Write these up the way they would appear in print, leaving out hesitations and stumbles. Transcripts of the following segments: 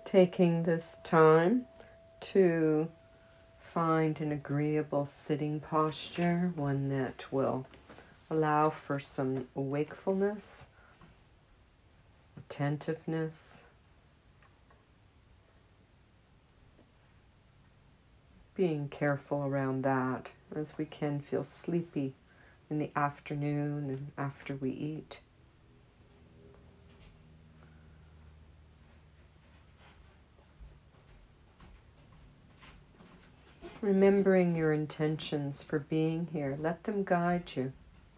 Taking this time to find an agreeable sitting posture, one that will allow for some wakefulness, attentiveness, being careful around that, as we can feel sleepy in the afternoon and after we eat. Remembering your intentions for being here, let them guide you.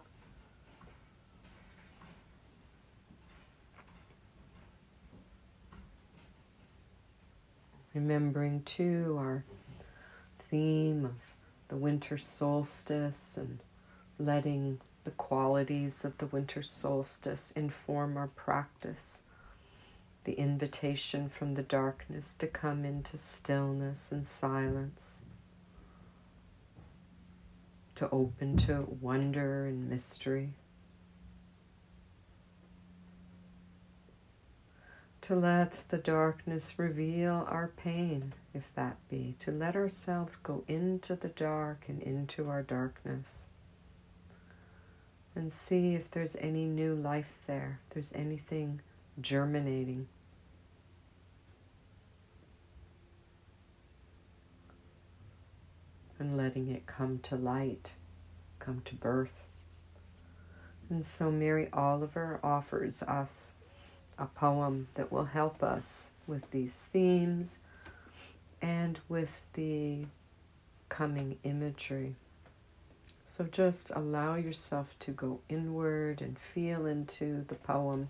Remembering too our theme of the winter solstice and letting the qualities of the winter solstice inform our practice. The invitation from the darkness to come into stillness and silence, to open to wonder and mystery, to let the darkness reveal our pain, if that be, to let ourselves go into the dark and into our darkness and see if there's any new life there, if there's anything germinating. And letting it come to light, come to birth. And so Mary Oliver offers us a poem that will help us with these themes and with the coming imagery. So just allow yourself to go inward and feel into the poem.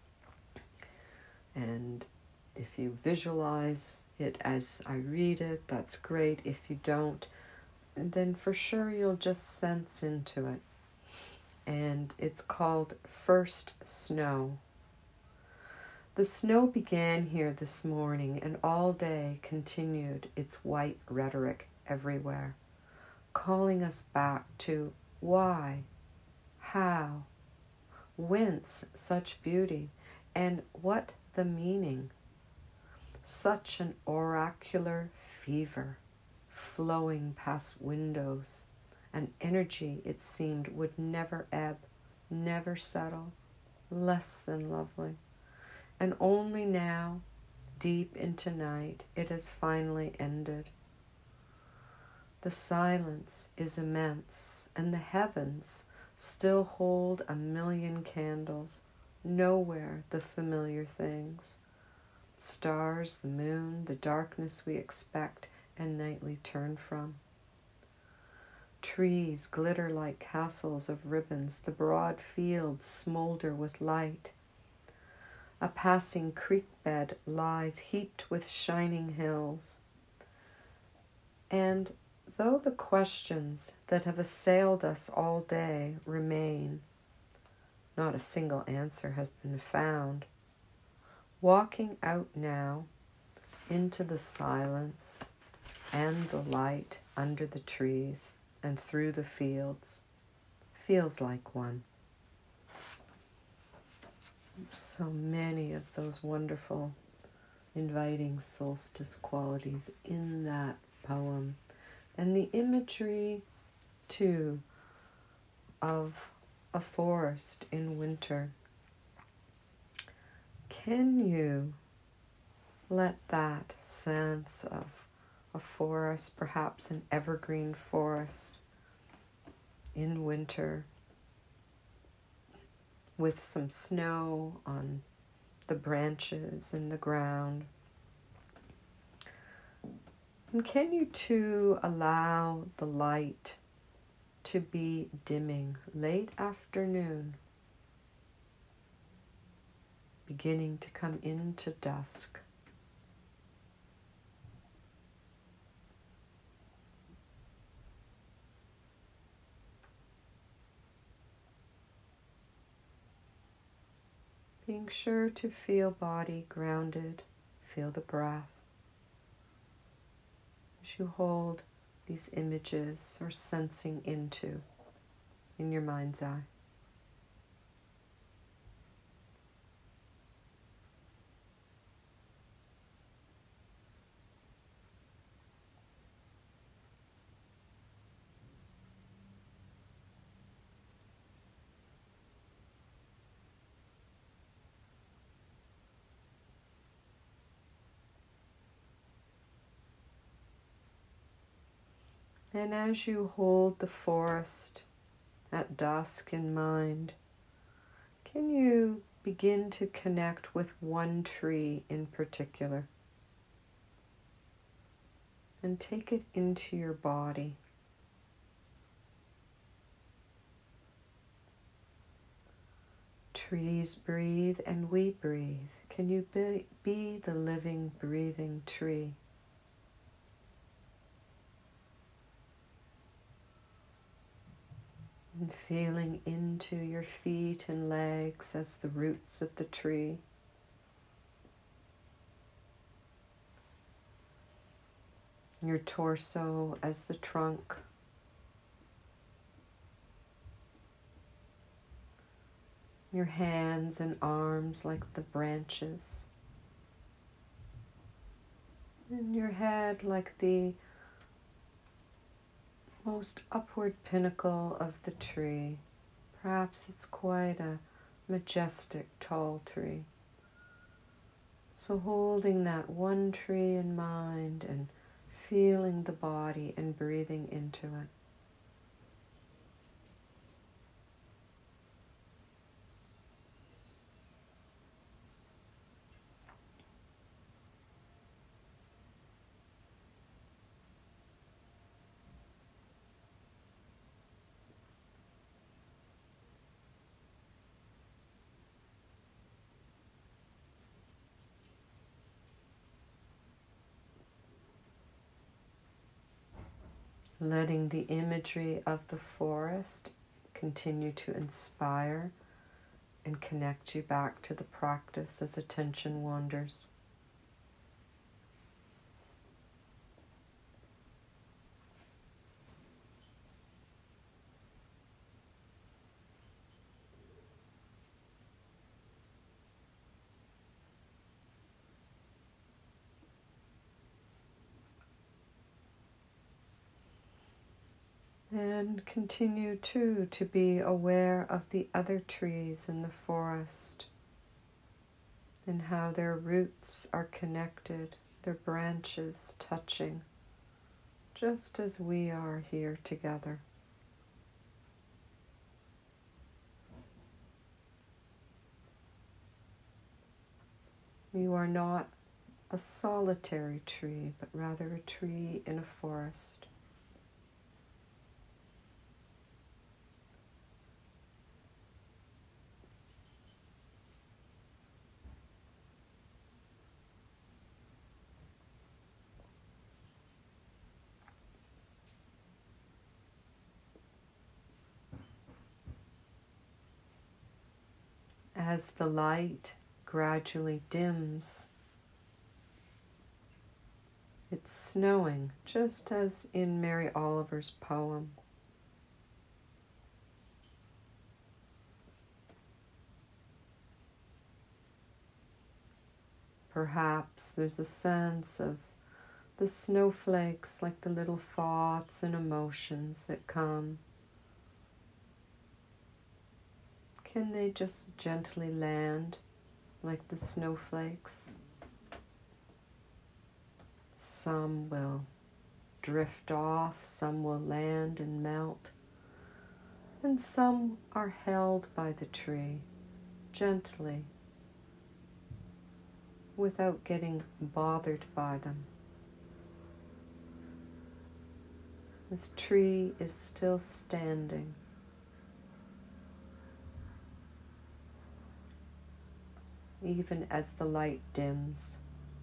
And if you visualize it as I read it, that's great. If you don't, then for sure you'll just sense into it. And it's called First Snow. The snow began here this morning and all day continued its white rhetoric everywhere, calling us back to why, how, whence such beauty, and what the meaning. Such an oracular fever flowing past windows, an energy it seemed would never ebb, never settle, less than lovely. And only now, deep into night, it has finally ended. The silence is immense, and the heavens still hold a million candles, nowhere the familiar things. Stars, the moon, the darkness we expect and nightly turn from. Trees glitter like castles of ribbons, the broad fields smolder with light. A passing creek bed lies heaped with shining hills. And though the questions that have assailed us all day remain, not a single answer has been found. Walking out now into the silence and the light under the trees and through the fields feels like one. So many of those wonderful, inviting solstice qualities in that poem. And the imagery, too, of a forest in winter. Can you let that sense of a forest, perhaps an evergreen forest in winter, with some snow on the branches in the ground. And can you too allow the light to be dimming late afternoon, beginning to come into dusk? Being sure to feel body grounded, feel the breath as you hold these images or sensing into in your mind's eye. And as you hold the forest at dusk in mind, can you begin to connect with one tree in particular and take it into your body? Trees breathe and we breathe. Can you be the living, breathing tree? And feeling into your feet and legs as the roots of the tree. Your torso as the trunk. Your hands and arms like the branches. And your head like the most upward pinnacle of the tree. Perhaps it's quite a majestic, tall tree. So holding that one tree in mind and feeling the body and breathing into it. Letting the imagery of the forest continue to inspire and connect you back to the practice as attention wanders. And continue too to be aware of the other trees in the forest and how their roots are connected, their branches touching, just as we are here together. You are not a solitary tree, but rather a tree in a forest. As the light gradually dims, it's snowing, just as in Mary Oliver's poem. Perhaps there's a sense of the snowflakes like the little thoughts and emotions that come. Can they just gently land like the snowflakes? Some will drift off, some will land and melt, and some are held by the tree gently without getting bothered by them. This tree is still standing. Even as the light dims.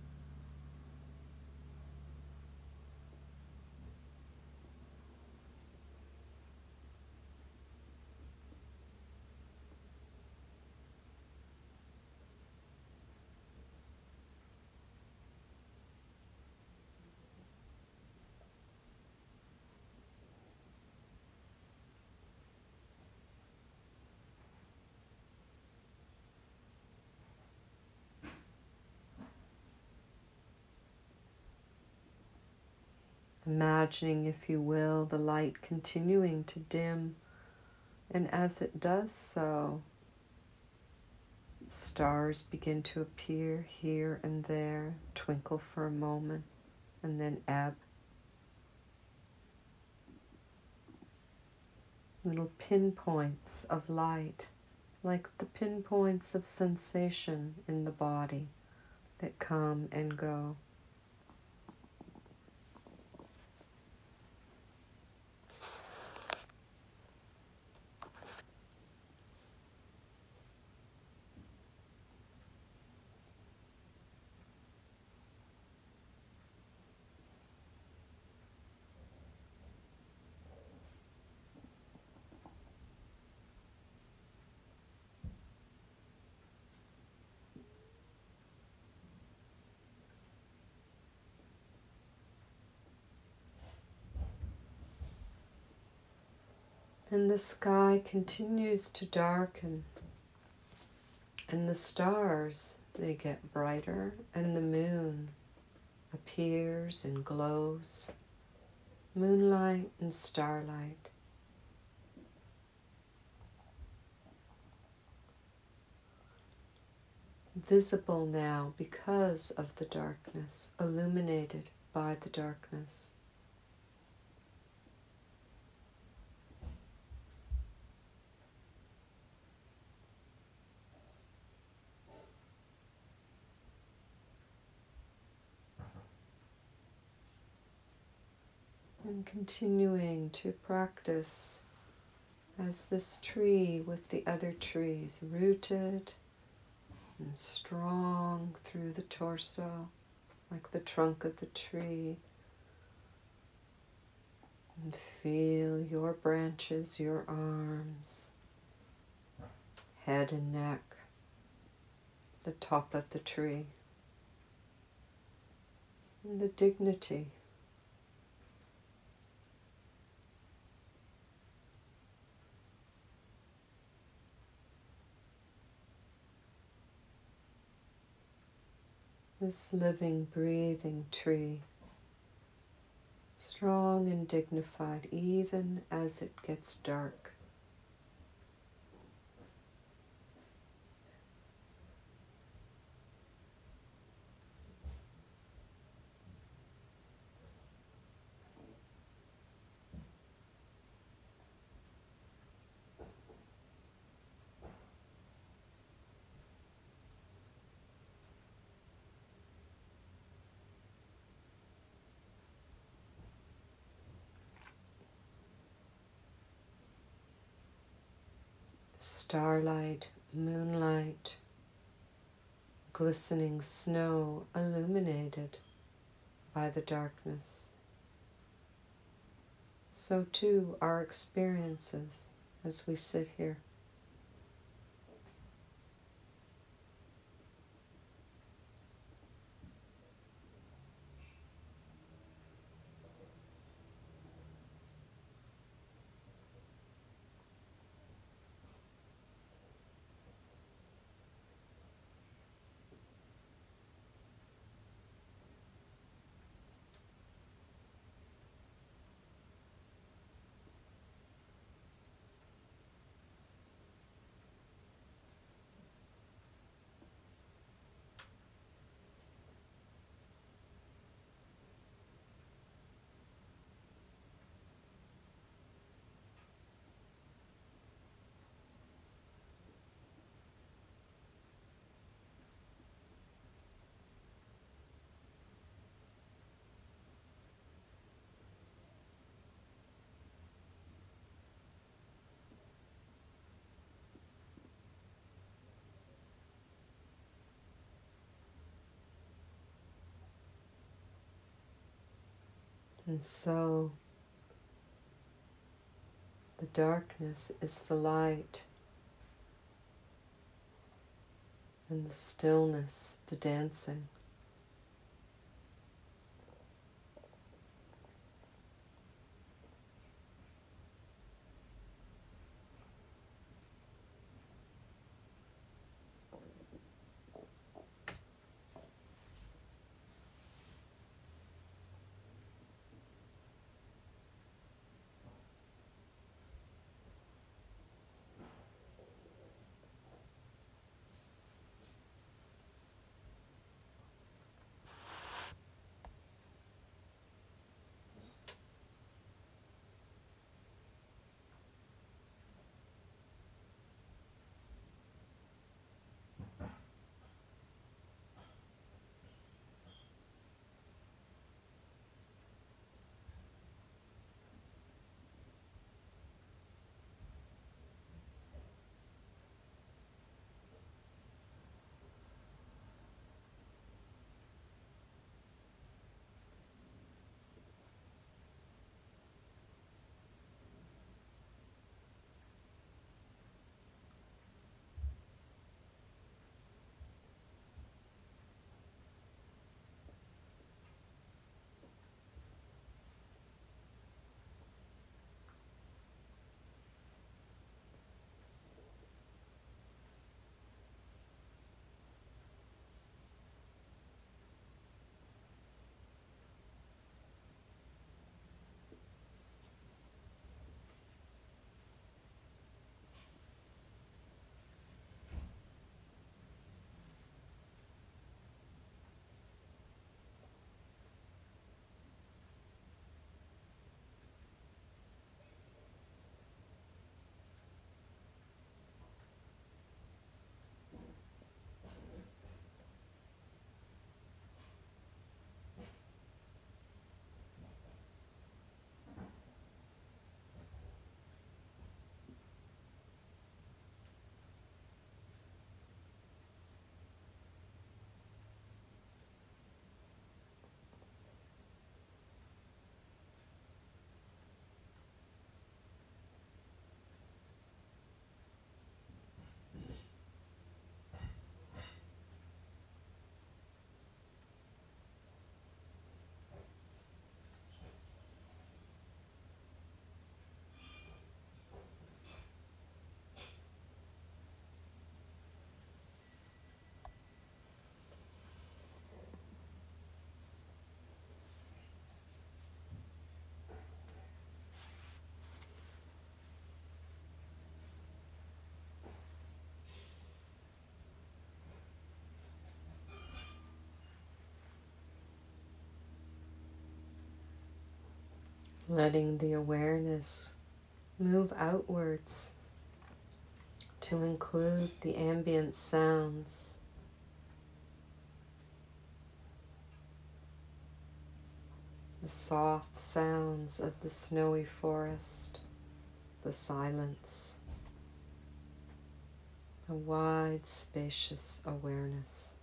Imagining, if you will, the light continuing to dim, and as it does so, stars begin to appear here and there, twinkle for a moment, and then ebb. little pinpoints of light, like the pinpoints of sensation in the body that come and go. And the sky continues to darken, and the stars, they get brighter, and the moon appears and glows, moonlight and starlight. Visible now because of the darkness, illuminated by the darkness. And continuing to practice as this tree with the other trees, rooted and strong through the torso, like the trunk of the tree. And feel your branches, your arms, head and neck, the top of the tree, and the dignity. This living, breathing tree, strong and dignified even as it gets dark. Starlight, moonlight, glistening snow illuminated by the darkness. So too our experiences as we sit here. And so the darkness is the light, and the stillness, the dancing. letting the awareness move outwards to include the ambient sounds, the soft sounds of the snowy forest, the silence, a wide, spacious awareness.